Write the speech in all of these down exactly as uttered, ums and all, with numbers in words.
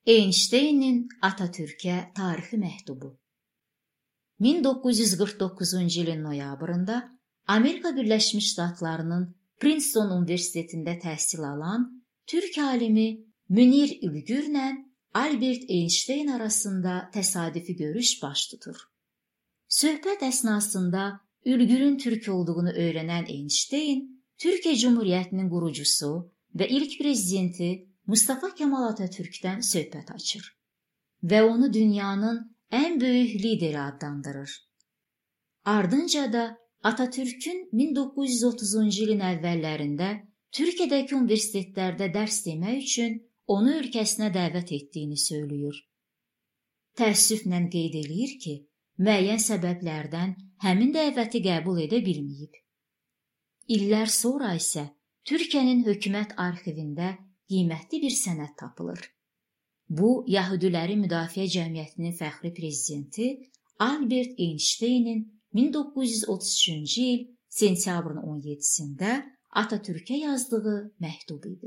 Einsteynin Atatürk'e tarixi məktubu. min doqquz yüz qırx doqquzuncu ilin noyabrında Amerika Birləşmiş Ştatlarının Princeton Universitetində təhsil alan Türk alimi Münir Ülgürlə Albert Einsteyn arasında təsadüfi görüş baş tutur. Söhbət əsnasında Ülgürün Türk olduğunu öyrənən Einsteyn, Türkiyə Cumhuriyyətinin qurucusu və ilk prezidenti Mustafa Kemal Atatürk'dən söhbət açır və onu dünyanın ən böyük lideri adlandırır. Ardınca da Atatürk'ün min doqquz yüz otuzuncu ilin əvvəllərində Türkiyədəki universitetlərdə dərs demək üçün onu ölkəsinə dəvət etdiyini söylüyor. Təəssüflə qeyd eləyir ki, müəyyən səbəblərdən həmin dəvəti qəbul edə bilməyib. İllər sonra isə Türkiyənin hökumət arxivində qiymətli bir sənəd tapılır. Bu, Yahudilərin Müdafiə Cəmiyyətinin fəxri prezidenti Albert Einsteynin min doqquz yüz otuz üçüncü il sentyabrın on yeddisində Atatürk'ə yazdığı məktub idi.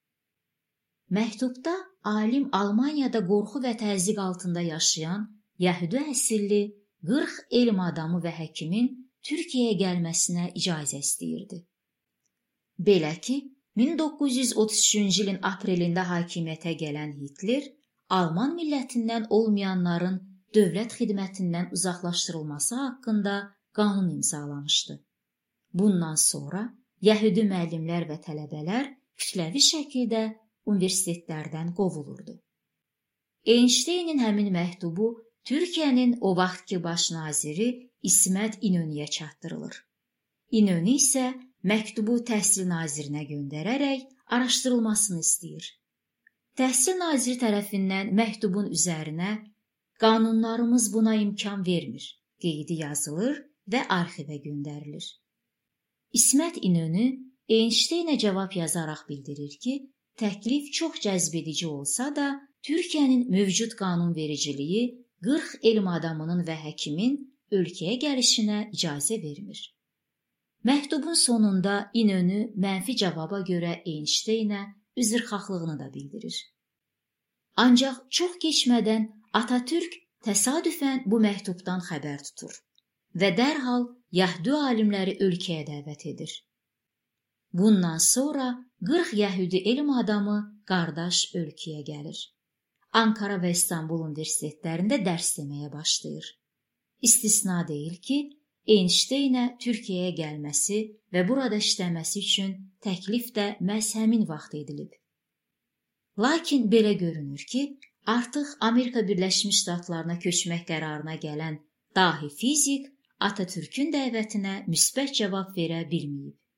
Məktubda alim Almaniyada qorxu və təzyiq altında yaşayan Yəhudi əsilli qırx elm adamı və həkimin Türkiyəyə gəlməsinə icazə istəyirdi. Belə ki, min doqquz yüz otuz üçüncü ilin aprelində hakimiyyətə gələn Hitler, Alman millətindən olmayanların dövlət xidmətindən uzaqlaşdırılması haqqında qanun imzalamışdı. Bundan sonra Yəhudi müəllimlər və tələbələr kütləvi şəkildə universitetlərdən qovulurdu. Einsteynin həmin məktubu Türkiyənin o vaxtki baş naziri İsmət İnönüyə çatdırılır. İnönü isə məktubu Təhsil nazirinə göndərərək araşdırılmasını istəyir. Təhsil naziri tərəfindən məktubun üzərinə qanunlarımız buna imkan vermir qeydi yazılır və arxivə göndərilir. İsmət İnönü Einsteynə cavab yazaraq bildirir ki, təklif çox cəzbedici olsa da, Türkiyənin mövcud qanunvericiliyi qırx elm adamının və həkimin ölkəyə gəlişinə icazə vermir. Məktubun sonunda İnönü mənfi cavaba görə Einsteynə üzrxahlığını da bildirir. Ancaq çox keçmədən Atatürk təsadüfən bu məktubdan xəbər tutur və dərhal Yəhudi alimləri ölkəyə dəvət edir. Bundan sonra qırx Yəhudi elm adamı qardaş ölkəyə gəlir. Ankara və İstanbul universitetlərində dərs deməyə başlayır. İstisna deyil ki, Einsteynə Türkiyəyə gəlməsi və burada işləməsi üçün təklif də məhz həmin vaxt edilib. Lakin belə görünür ki, artıq Amerika Birləşmiş Ştatlarına köçmək qərarına gələn dahi fizik Atatürk'ün dəvətinə müsbət cavab verə bilməyib.